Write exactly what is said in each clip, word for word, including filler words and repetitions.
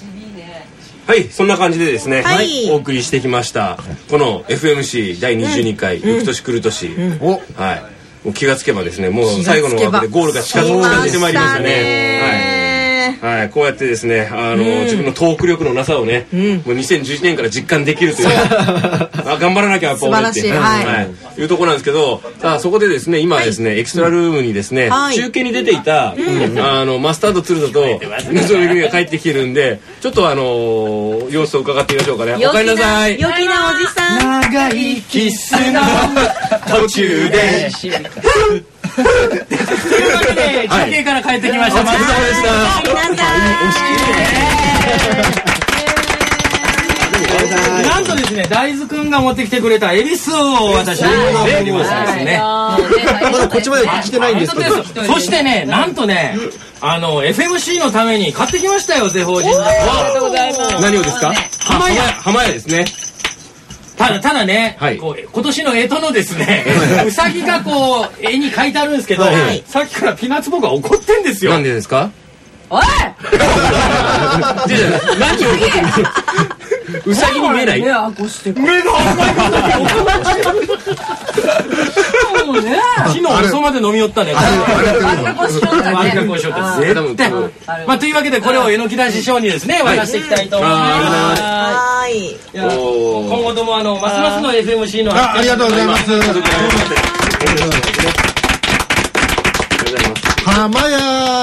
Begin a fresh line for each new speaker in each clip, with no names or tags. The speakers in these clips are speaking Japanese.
はい、そんな感じでですね、
はい、
お送りしてきましたこの エフエムシー だいにじゅうにかい、うん、ゆく年来る年、うん、はい、もう気がつけばですね、もう最後の枠でゴールが近づいてまいりましたね。はい、はい、こうやってですね、あの、うん、自分のトーク力のなさをね、うん、もうにせんじゅういちねんから実感できるというあ、頑張らなきゃやっぱ俺って、はいはい、いうところなんですけど、さあそこでですね、今ですね、はい、エクストラルームにですね、はい、中継に出ていた、うん、あのマスタードツルドと水野めぐみが帰ってきてるんで、ちょっとあのー、様子を伺ってみましょうかね。おかえりなさい。
良きなおじさん。
長いキスの途中でというわけで中継から帰ってきました。お疲れ様でした。なんとですね、大豆くんが持ってきてくれたエビスを私に持ってきましたですね。
まだこっちまで来てないんですけど。
そしてね、なんとね、あの エフエムシー のために買ってきましたよ、ゼフォージン。
ありがとうございます。
何をですか？
浜屋。
浜屋ですね。
ただただね、はい、こう今年の干支のですね、うさぎがこう絵に書いてあるんですけど、はい、さっきからピーナッツボーが怒ってんですよ。
なんでですか？
おい
何を怒ってるんですか？うさぎに見えない？
目あこして
目が赤い昨日遅まで飲み寄ったね。
ありがこしよったね。
ありがこしよった絶対。まあというわけでこれをえのきだし師匠にですね渡していきたいと思います。
はい。
今後ともあのますますの エフエムシー の
ありがとうございます。浜屋。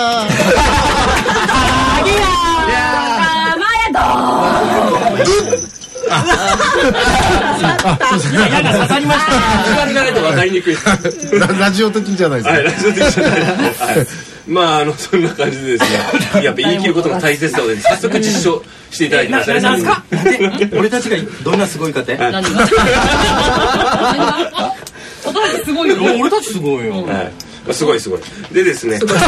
矢が刺さりました。
言われないと分かりにくい。
ラジオ的じゃないですか。
はい、ラジオ的じゃない。まああのそんな感じでですね、やっぱ言い切ることが大切なので早速実証していただきました。
なんですか？俺たちがどんなすごいかって？何が？
すごいよ。
俺たちすごいよ。
すごいすごい。でですね。流した。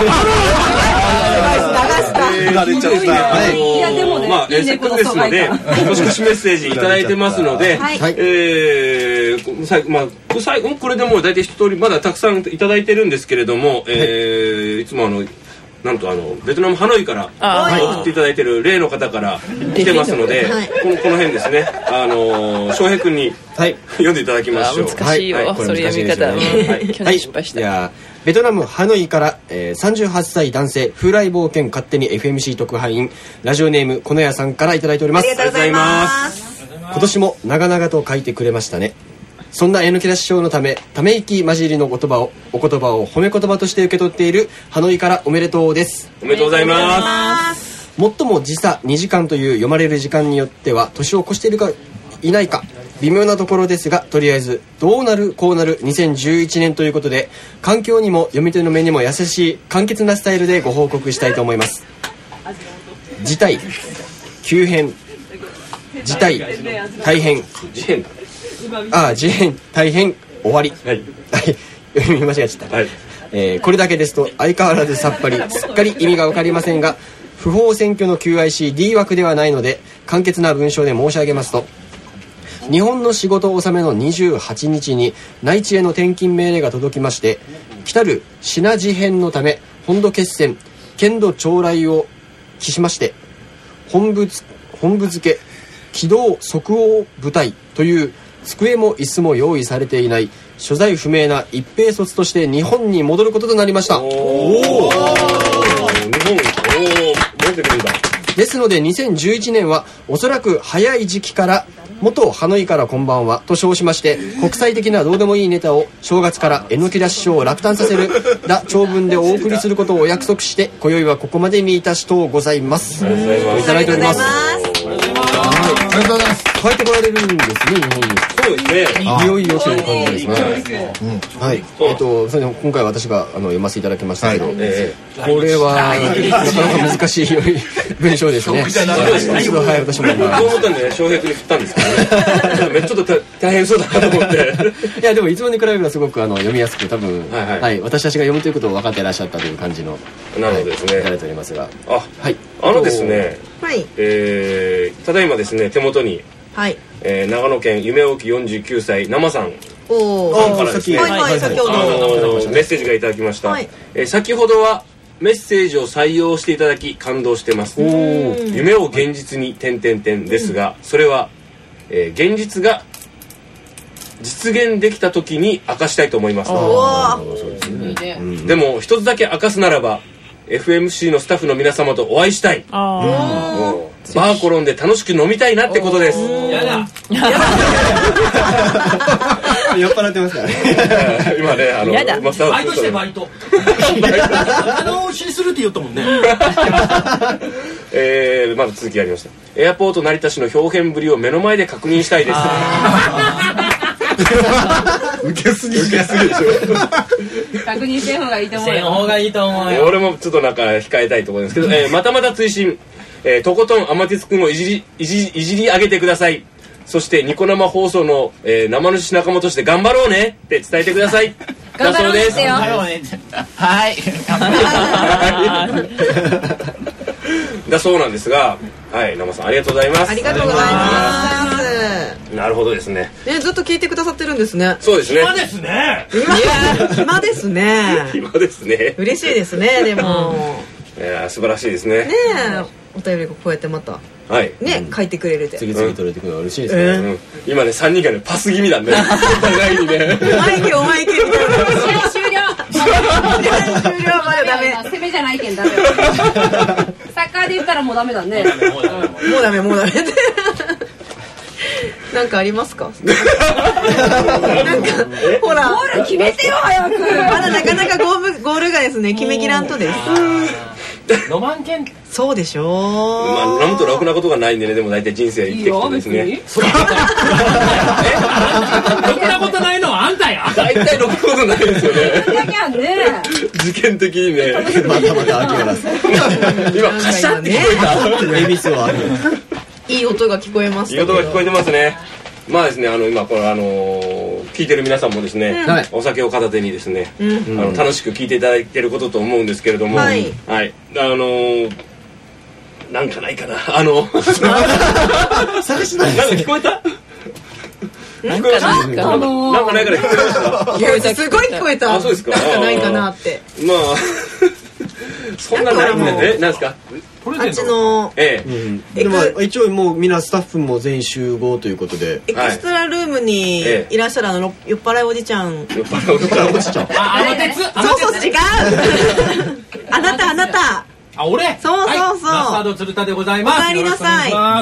いやでもね。まあせっかくですので、年越しメッセージいただいてますので、ええ最後まあ最後これでもう大体一通りまだたくさんいただいてるんですけれども、ええいつもあの。なんとあのベトナムハノイから送っていただいている例の方から来てますので、このこの辺ですね、あの翔平君に読んでいただきましょう。
難しいよ、それ読み方。去年失敗した。
ベトナムハノイから、えー、さんじゅうはっさい男性風来冒険勝手に エフエムシー 特派員ラジオネームこのやさんからいただいております。
ありがとうございます。
今年も長々と書いてくれましたね。そんなえのきだ師匠のためため息混じりの言葉をお言葉を褒め言葉として受け取っているハノイからおめでとうです。
おめでとうございます。
最も時差にじかんという読まれる時間によっては年を越しているかいないか微妙なところですが、とりあえずどうなるこうなるにせんじゅういちねんということで環境にも読み手の目にも優しい簡潔なスタイルでご報告したいと思います。事態急変事態大変
事変
ああ事変大変終わり、はい、読み間違えちゃった、はい、えー、これだけですと相変わらずさっぱりすっかり意味が分かりませんが、不法占拠の キューアイシーディー 枠ではないので簡潔な文章で申し上げますと、日本の仕事納めのにじゅうはちにちに内地への転勤命令が届きまして、来たる品事変のため本土決戦剣道将来を期しまして本部つ本部付け機動即応部隊という机も椅子も用意されていない所在不明な一兵卒として日本に戻ることとなりました。おお、日本、おお、戻ってくるんだ。ですのでにせんじゅういちねんはおそらく早い時期から元ハノイからこんばんはと称しまして国際的などうでもいいネタを正月からえのきだ師匠を落胆させるら長文でお送りすることをお約束して今宵はここまでにいたしとうございます。いただいております。
ありがとうございます。
帰ってこられるんですね、日本に。
そうですね。
いよいよという感じですね。はい。えっと、それで今回私があの読ませていただきましたけど、これはなかなか難しい文章ですね。一度はい私も
そう思ったんで翔平君に振ったんですけどね。ちょっと大変そうだなと思って。
いやでもいつもに比べればすごくあの読みやすく多分はい私たちが読むということを分かっていらっしゃったという感じの
なるほどですね。
いただいておりますが、
あはいあのですね。
はい。
えただいまですね手元に。はい、えー、長野県夢沖よんじゅうきゅうさい生さん
お
さんからですね、
はいはい、先ほど
メッセージがいただきました、はい、えー、先ほどはメッセージを採用していただき感動してます。夢を現実に点々点ですが、それは、えー、現実が実現できた時に明かしたいと思います。でも一つだけ明かすならば エフエムシー のスタッフの皆様とお会いしたい。バーコロンで楽しく飲みたいなってことです。
やだ
酔っ払ってますからね。
今ね、あの
バイトしてバイトあのしするって言ったもんね。
えー、まだ続きありました。エアポート成田市の表現ぶりを目の前で確認したいです。
受けすぎ
受けすぎでしょ。
確認してん方がいいと思うよ。
せん方がいいと思うよ。
俺もちょっとなんか控えたいところですけど、えー、またまた追伸、えー、とことんアマティス君をいじりいじいじり上げてください。そしてニコ生放送の、えー、生主仲間として頑張ろうねって伝えてください。
頑張ろうねってよ。
はい。
だそうなんですが、はい、生さんありがとうございます。
ありがとうございます。
なるほどですね。
ね、ずっと聞いてくださってるんですね。
そうですね。
暇ですね。
暇ですね。
暇ですね。
嬉しいですね。でも、
いや素晴らしいですね。
ねえ、お便りがこうやってまた
はい
ね、書いてくれるで。
次々取れてくるのは嬉しいですね。
今ねさんにんがねパス気味なんで、お互いにね。
お前行けお前行けみたいな。
終了。
終了までダメ。
攻めじゃないけんダメ。サッカーで言ったらもうダメだね。
もうダメもうダメ。なんかありますか？なんかほら
ゴール決めてよ早く。
まだなかなかゴールゴールがですね決めきらんとです。
ロマンケン。
そうでしょう。
まあ飲むとろくなことがないんでね、でも大体人生生きてきてですね。
それろくなことないのはあんたや。
大体ろくなことないですよね。
だけはね。
事件的にね。
またまた秋原さん。
今カシャって聞こえた。
エビスをある。
いい音が聞こえます。
いい音が聞こえてますね。まあですね、あの今これあの聞いてる皆さんもですね、お酒を片手にですね、あの楽しく聞いていただいてることと思うんですけれども、はい、あのなんかないかな、あの
探しない。
なんか聞こえた？
なんかなんか
なんかないから聞こえました。
いやすごい聞こえた。
あ、そうですか。
なんかないかなって。
まあそんなないんでね、なんですか。
あっちの
え
え、でも一応もうみんなスタッフも全員集合ということで
エクストラルームにいらっしゃるあの酔っ払いおじちゃん。酔っ
払いおじちゃん。
あ、あの鉄。
そうそう違う。あなたあなた。
あ、俺。
そうそうそう。
マスタード鶴田でございます。
お帰りなさい。
さ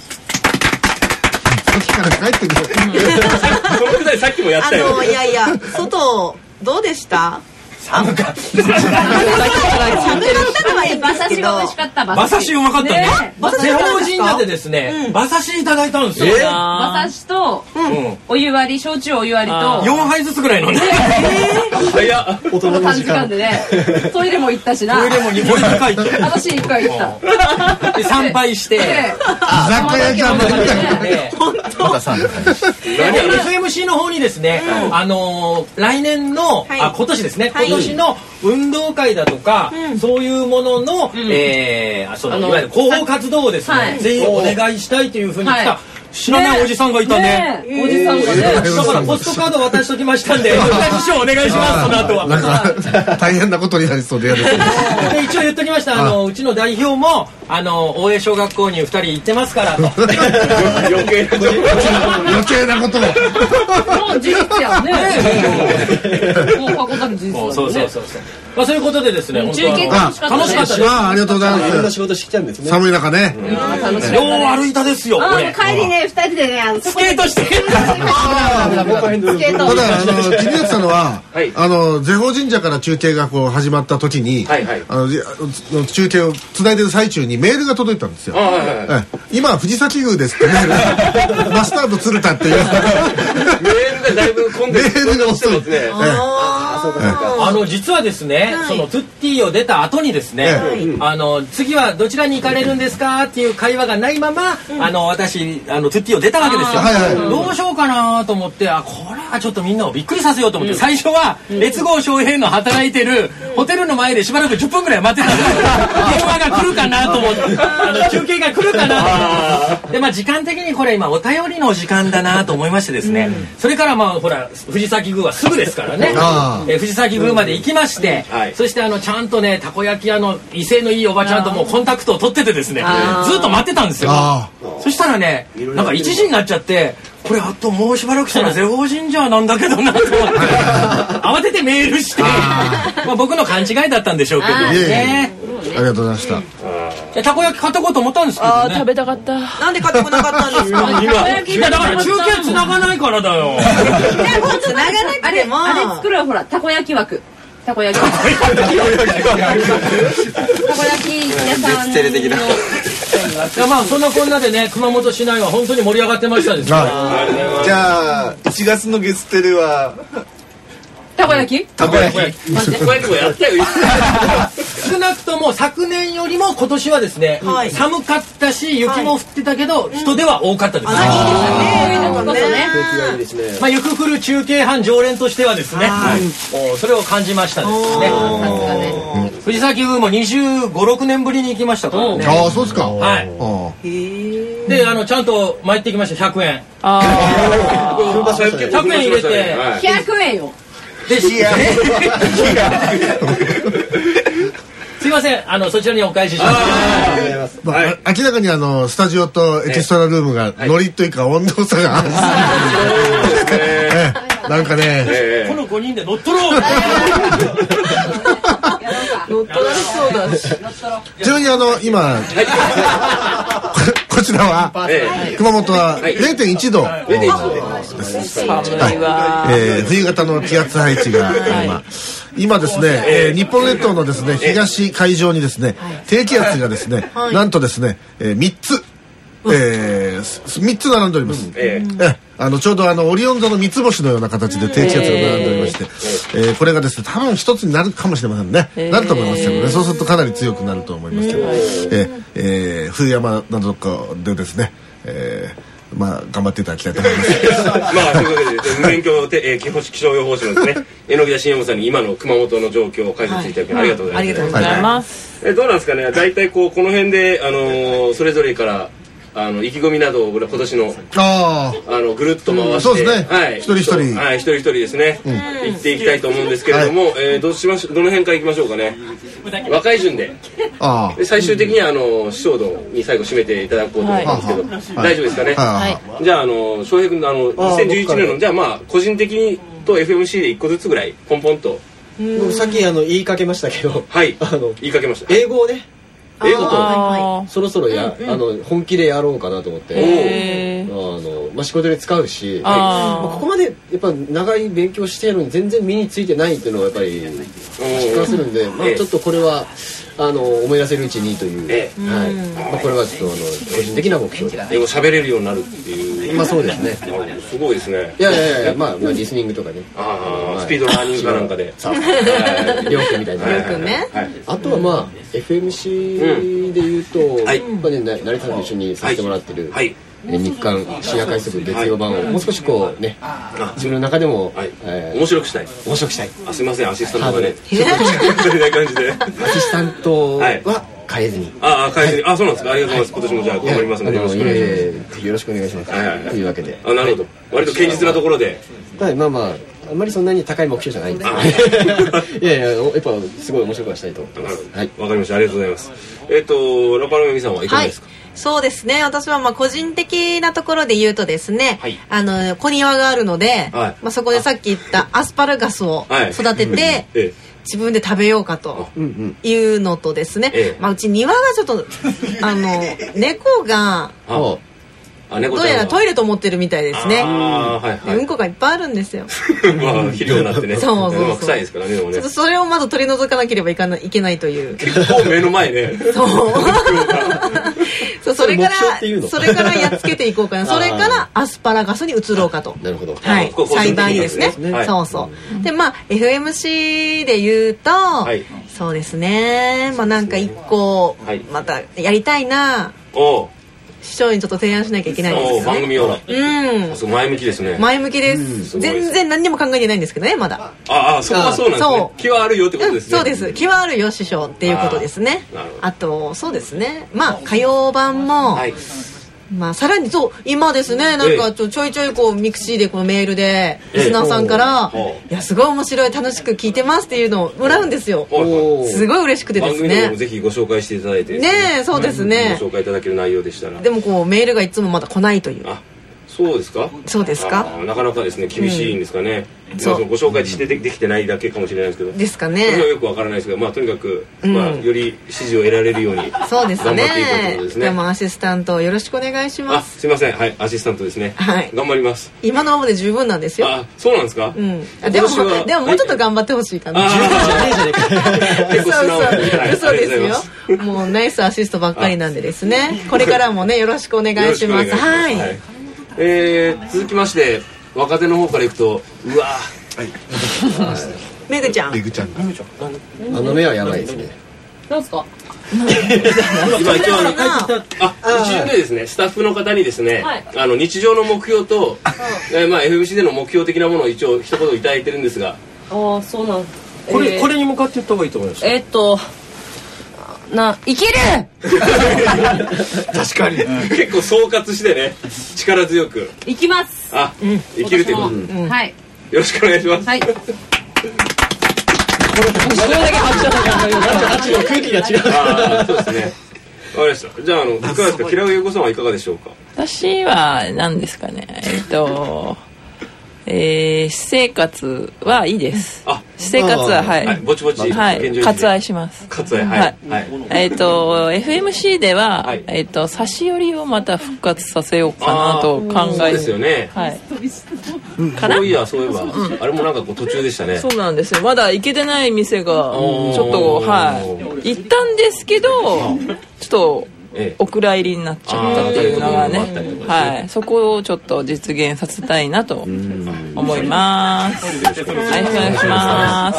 っきから帰ってくる。
そのくらいさっきもやったよ。
あのいやいや外どうでした？
寒かった。
寒かったのはいいんですけど。
馬刺しが美味しかった。
馬刺しうまかったね。瀬法神社でですね、馬刺しいただいたんですよ。
馬刺しとお湯割り、焼酎お湯割りと
よんはいずつぐらい飲んで。
早っ。
大人の短時間でね。トイレも行ったしな。
トイレもにかい行って。
私いっかい行った。
で参拝して。
居酒屋じゃないんだ
ね。
本当。
エフエムシー の方にですね、あの来年のあ今年ですね。今年の運動会だとか、そういうものの、えー、そのいわゆる広報活動をですね、ぜひお願いしたいというふうに来た知らないおじさんがいたね。
おじさんがね。
だからポストカード渡しときましたんで、師匠お願いします。その後は。
なんか大変なことになりそうで嫌ですね。
一応言っときました。あのうちの代表もあの大江小学校にふたり行ってますからと。
余計なこと。
余計なことも。
もう事実やね。もう過去の事実。
そうそうそうそう。まあそういうことでですね。
中継楽しかった。
楽しかったです。
あ、ありがとうございます。
いろんな仕事してきたんですね。
寒い中ね。
よう歩いたですよ。
帰りね二人でね
スケートして。
スケート。
ただあの気になってたのは、あのゼホ神社から中継がこう始まった時に、あの中継をつないでる最中にメールが届いたんですよ。今藤崎宮ですってメール。マスタード鶴田っていう。メール
がだいぶ混んでる。
メールが遅いですね。
あの実はですね、そのトゥッティを出た後にですね、あの次はどちらに行かれるんですかっていう会話がないまま、あの私あのトゥッティを出たわけですよ。どうしようかなと思って、あこれはちょっとみんなをびっくりさせようと思って、最初は列郷翔平の働いてるホテルの前でしばらくじゅっぷんぐらい待ってたんですよ。電話が来るかなと思って、あの中継が来るかなと思って。 でまあ時間的にこれ今お便りの時間だなと思いましてですね、うん、それからまあほら藤崎宮はすぐですからねえ藤崎宮まで行きまして、うんはい、そしてあのちゃんとねたこ焼き屋の威勢のいいおばちゃんともうコンタクトを取っててですねずっと待ってたんですよ。そしたらねなんかいちじになっちゃってこれあともうしばらくしたらゼホ神社なんだけどなと思って慌ててメールしてまあ僕の勘違いだったんでしょうけどね。
ありがとうございました。
たこ焼き買ってこうと思ったんですけどね。
あー食べたかった。
なんで買ってこなかったんですか。
いやだから中継つながないからだよ。
つながなくても
あれ作るほらたこ焼き枠。たこ焼きたこ焼き屋さんの
的な。
いやまあそんなこんなでね熊本市内は本当に盛り上がってましたですから
じゃあいちがつの月テレは
たこ焼き
たこ焼き
たこ焼きもやったよ
少なくとも昨年よりも今年はですね、はい、寒かったし雪も降ってたけど、はい、人出は多かったです、うん、
あ
いいですね。
まあ、よく来る中継班常連としてはですね、はい、それを感じましたですね。ね藤崎宮もにじゅうご、ろくねんぶりに行きましたからね。
ああそうですか。
はいであのちゃんと参ってきましたひゃくえんあひゃくえん入れて
ひゃくえんよ
で、すいません、あのそちらにお返しします。
まあ、明らかにあのスタジオとエキストラルームがノリというか温度差があるんですね。なんかね、
このごにんで乗っ取ろう。
乗っ取られそうだし。
ちなみにあの今こちらは熊本は れいてんいちどです。冬型の気圧配置が今今ですね、えー、日本列島のですね東海上にですね低気圧がですね、はい、なんとですね、えー、みっつ、えー、みっつ並んでおります、えー、えあのちょうどあのオリオン座の三つ星のような形で低気圧が並んでおりまして、えーえー、これがですね多分一つになるかもしれませんね、えー、なると思いますけどね。そうするとかなり強くなると思いますけど、えーえー、冬山などかでですね、えーまあ頑張っていただきたいと思います。
まあというわけで無免許で、えー、気象予報士のですね榎田信也さんに今の熊本の状況を解説いただき、はい、ありがとうございます。
ありがとうございます。
えどうなんですかね。大体こうこの辺であのー、それぞれからあの意気込みなどを今年のああのぐるっと回して、うん、
そうですね、
はい、
一人一人
はい一人一人ですね、うん、行っていきたいと思うんですけれども、はい、えー、どうしましどの辺から行きましょうかね。若い順で、あで最終的にあの師匠道に最後締めていただこうと思うんですけど、はい、大丈夫ですかね。はい、じゃああの翔平君あのにせんじゅういちねんのじゃあまあ個人的にと エフエムシー でいっこずつぐらいポンポンと。
僕さっきあの言いかけましたけど、
はいあの言いかけました。
英語をね。
英語と
そろそろや、うんうん、あの本気でやろうかなと思って、あのまあ、仕事で使うし、はいまあ、ここまでやっぱ長い勉強してるのに全然身についてないっていうのはやっぱり実感するんで、まあ、ちょっとこれはあの思い出せるうちにという、ええはいまあ、これはちょっとあの個人的な目標で
英語喋れるようになるっていう。
まあそうですね。
すごいですね。
いやいやいや、まあ、まあ、リスニングとかね。
ああ、スピードラーニングかなんかで。
りょうくんみたいな。
りょうくんね。
あとはまあ エフエムシー で言うと、やっぱね成田さんと一緒にさせてもらってる。日刊深夜快速月曜版をもう少しこうね自分の中でも
面白くしたい。
面白くしたい。
あすみませんアシスタントがね。ちょっと足りない感じで。
アシスタントは変えずに。
ああ変えずに。あそうなんですか。ありがとうございます。今年もじゃあ頑張りますのでよろしくお願いします。
よろしくお願いします。というわけで。
あなるほど。割と堅実なところで。
はいまあまああんまりそんなに高い目標じゃないんですけど。いやいややっぱすごい面白くはしたいと思ってます。
はいわかりましたありがとうございます。えっとラパルメミさんはいかがですか。
そうですね私はまあ個人的なところで言うとですね、はい、あの小庭があるので、はいまあ、そこでさっき言ったアスパラガスを育てて、はいええ、自分で食べようかというのとですね、ええまあ、うち庭がちょっとあの猫がどうやらトイレと思ってるみたいですね。はいはい、うんこがいっぱいあるんですよ。
まあ肥料になってね。
そうそうそう。
臭いですからね。でもね。
ちょっとそれをまず取り除かなければいかない、いけないという。
結構目の前で。
そう。そうそれからそれからやっつけていこうかな。それからアスパラガスに移ろうかと。
なるほど。
はい。栽培ですね。そうそう。でまあ エフエムシー で言うと、そうですね。まあなんか一個またやりたいな。お。師匠にちょっと提案しなきゃいけないですよね。
番組を。
うん。
前向きですね。
前向きです。全然何にも考えてないんですけどねまだ。
ああそこはそうなんですね。気はあるよってことですね。
そうです。気はあるよ師匠っていうことですね。あとそうですね。まあ歌謡版もまあさらにそう今ですねなんかちょちょいちょいこうミクシーでこのメールでリスナーさんから「いやすごい面白い楽しく聞いてます」っていうのをもらうんですよ。すごい嬉しくてですね。番組でも
ぜひご紹介していただいてね
えそうですね。
ご紹介いただける内容でしたら。
でもこうメールがいつもまだ来ないという。
あそうですか。
そうですか。
なかなかですね厳しいんですかね。そうご紹介してできてないだけかもしれないですけど。
ですかね。
それはよくわからないですけど、まあとにかくまあより支持を得られるように
そうですね。
頑張っていくということですね。
でもアシスタントよろしくお願いします。
あすいませんはいアシスタントですね。
はい
頑張ります。
今のままで十分なんですよ。
あそうなんですか。
うんでもでももうちょっと頑張ってほしいかな。
十分じゃねえじゃねえか。
そうそう嘘ですよ。もうナイスアシストばっかりなんでですね。これからもねよろしくお願いします。はい。
えー、続きまして若手の方からいくとうわー、
はい、めぐちゃん
めぐちゃん
あの目はやばいですね。
なんすか
今一応あ一巡でですねスタッフの方にですね、はい、あの日常の目標と、えー、まあ エフエムシー での目標的なものを一応一言いただいてるんですが
ああそうなん
これ、えー、これに向かって言った方がいいと思います
えー、っとな生きる
確かに結構総括してね力強く
生きます
あ、うん、生きるということで、うん、
はい
よろしくお願いします
はいこれ
だけ拍手だから空気が違う
あそうですねわかりましたじゃああのいかがですか平上優子さんはいかがでしょうか
私は何ですかねえっとえー、私生活はいいです。あ、私生活ははい、はい、
ぼちぼち
はい割愛します。
割愛はい。はい、
えっ、ー、と エフエムシー では、はい、えっ、ー、と差し寄りをまた復活させようかなと考えて
ですよね。
はい。
そういやそういえば、うん、あれもなんかこう途中でしたね。
そうなんですよ。まだ行けてない店がちょっとはい行ったんですけどちょっと。ええ、お蔵入りになっちゃったっていうのがね、はい、そこをちょっと実現させたいなと思います。はい、お願いします。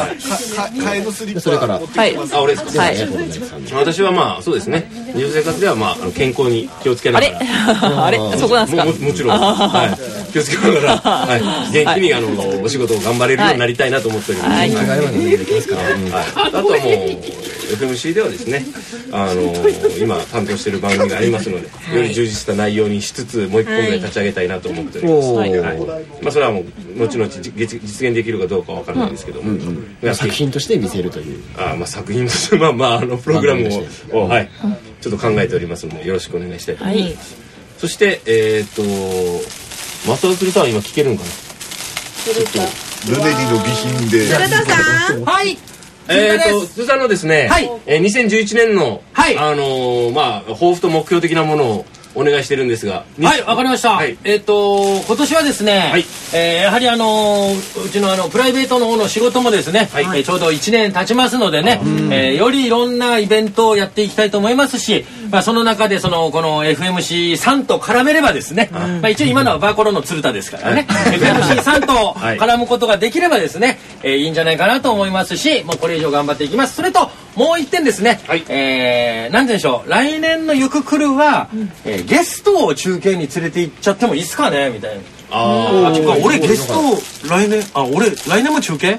替えのスリッパ
それから
はい、
あ、俺ですか。はい、私はまあそうですね。日常生活ではまあ健康に気をつけながら。
あれ、あれ、そこなんですか。
も, もちろん、はい、気をつけながら、はい、元気にあのお仕事を頑張れるようになりたいなと思っております。はい、あとはもう エフエムシー ではですね、あの今担当している番組がありますので、より充実した内容にしつつもう一本ぐらい立ち上げたいなと思っております。はいはい、まあそれはもう後々実現できるかどうかわからないですけども、うん
うん、作品として見せるという。
あ、まあ作品としてまあまああのプログラムを、はい、ちょっと考えておりますのでよろしくお願いしたいと思います。はい、そしてえっ、ー、と松尾鶴さんは今聞けるのかな。
ちょっとルネリの備品で。
鶴田さん。
はい。
えーと、鈴さんのですね、はい、えー、にせんじゅういちねんの、はい、あのー、まあ、抱負と目標的なものをお願いしてるんですが。
はい、わかりました。はい、えっ、ー、と、今年はですね、はい、えー、やはりあのー、うちのあの、プライベートの方の仕事もですね、はい、えー、ちょうどいちねん経ちますのでね、えー、よりいろんなイベントをやっていきたいと思いますし、まあ、その中でその、この エフエムシー さんと絡めればですね、まあ、一応今のはバーコロの鶴田ですからね、エフエムシー さんと絡むことができればですね、えー、いいんじゃないかなと思いますし、もうこれ以上頑張っていきます。それと、もう一点ですね、はい、えー、なんて言うんでしょう、来年のゆく来るは、うん、えー、ゲストを中継に連れて行っちゃってもいいっすかねみたいな。ああ、俺ゲスト来年、あ、俺来年も中継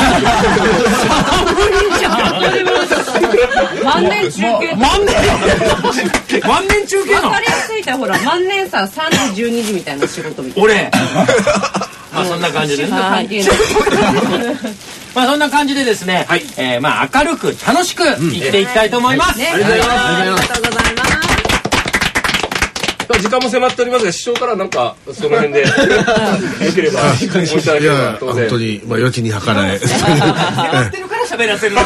万年中継
万年万年中継なの
分かりやすいってほら万年ささんじじゅうにじみたいな仕事みたいな
俺まあそんな感じでねまあそんな感じでですね、はい、えー、まあ明るく楽しく生きていきたいと思います、うん、ね、
ありがとうございます。
時間も迫っておりますが、師匠からなんかその辺でよければおいただければ当然。
本当にまあ良きに計らえ。
やってるから喋らせる。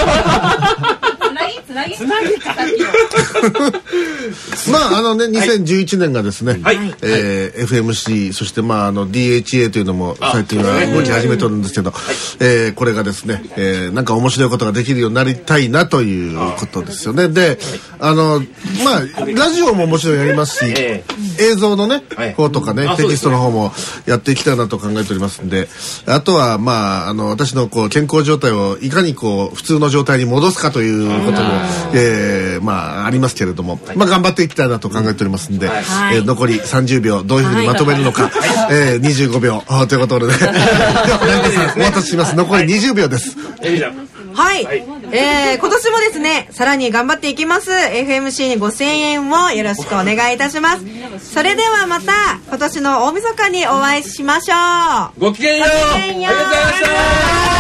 つなぎつなぎか
まああのねにせんじゅういちねんがですね、はい、えー、エフエムシー そしてまああの ディーエイチエー というのも最近は動き始めてるんですけど、はい、えー、これがですね、えー、なんか面白いことができるようになりたいなということですよね。で、あのまあラジオももちろんやりますし、えー、映像のね、はい、方とかね、テキストの方もやっていきたいなと考えておりますんで、あとはまああの私のこう健康状態をいかにこう普通の状態に戻すかということもえー、まあありますけれども、はい、まあ頑張っていきたいなと考えておりますんで、はい、えー、残りさんじゅうびょうどういうふうにまとめるのか、はい、えー、にじゅうごびょうということでねでは成田さんお待たせします。残りにじゅうびょうです。
ははい、はい、えー、今年もですねさらに頑張っていきます。 エフエムシー にごせんえんをよろしくお願いいたします。それではまた今年の大晦日にお会いしましょう。
ごきげんよう。ありがとうございました。